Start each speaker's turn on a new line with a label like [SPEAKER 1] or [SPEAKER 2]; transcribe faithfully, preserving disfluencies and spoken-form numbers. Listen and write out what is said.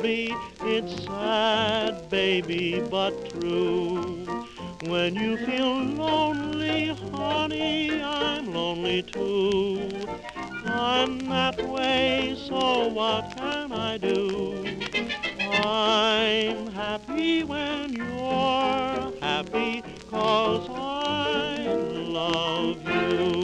[SPEAKER 1] story. It's sad, baby, but true. When you feel lonely, honey, I'm lonely too. I'm that way, so what can I do? I'm happy when you're happy, 'cause I love you.